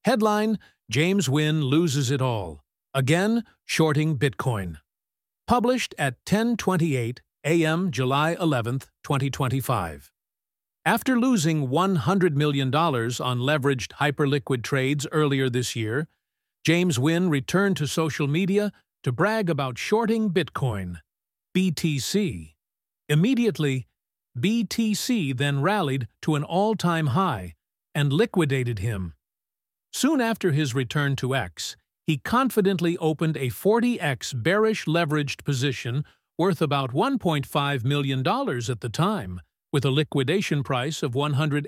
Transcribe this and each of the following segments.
Headline: James Wynn loses it all. Again, shorting Bitcoin. Published at 10:28 a.m. July 11, 2025. After losing $100 million on leveraged hyperliquid trades earlier this year, James Wynn returned to social media to brag about shorting Bitcoin, BTC. Immediately, BTC then rallied to an all-time high and liquidated him. Soon after his return to X, he confidently opened a 40x bearish leveraged position worth about $1.5 million at the time, with a liquidation price of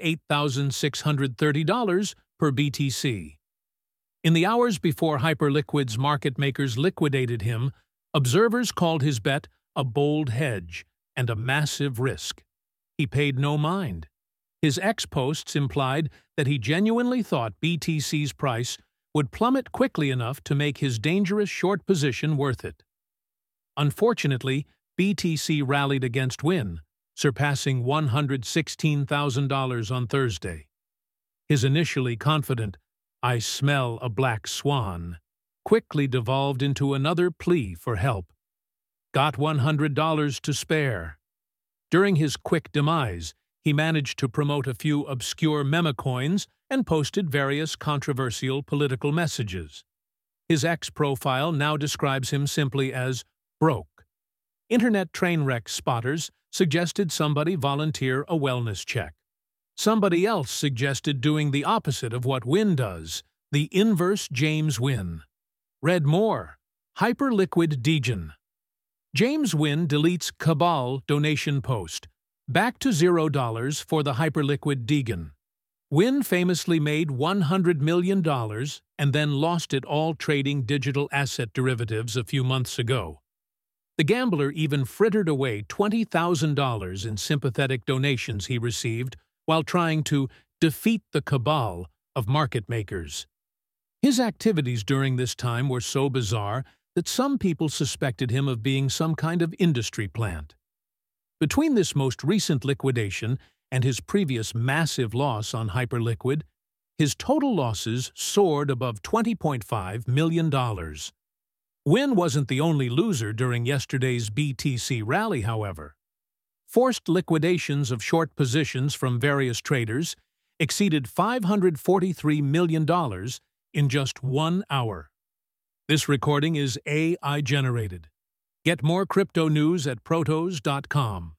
$108,630 per BTC. In the hours before Hyperliquid's market makers liquidated him, observers called his bet a bold hedge and a massive risk. He paid no mind. His X posts implied that he genuinely thought BTC's price would plummet quickly enough to make his dangerous short position worth it. Unfortunately, BTC rallied against Wynn, surpassing $116,000 on Thursday. His initially confident, "I smell a black swan," quickly devolved into another plea for help. Got $100 to spare. During his quick demise, he managed to promote a few obscure memecoins and posted various controversial political messages. His X profile now describes him simply as broke. Internet train wreck spotters suggested somebody volunteer a wellness check. Somebody else suggested doing the opposite of what Wynn does, the inverse James Wynn. Read more. Hyperliquid degen. James Wynn deletes Cabal donation post. Back to $0 for the Hyperliquid degen. Wynn famously made $100 million and then lost it all trading digital asset derivatives a few months ago. The gambler even frittered away $20,000 in sympathetic donations he received while trying to defeat the cabal of market makers. His activities during this time were so bizarre that some people suspected him of being some kind of industry plant. Between this most recent liquidation and his previous massive loss on Hyperliquid, his total losses soared above $20.5 million. Wynn wasn't the only loser during yesterday's BTC rally, however. Forced liquidations of short positions from various traders exceeded $543 million in just 1 hour. This recording is AI-generated. Get more crypto news at protos.com.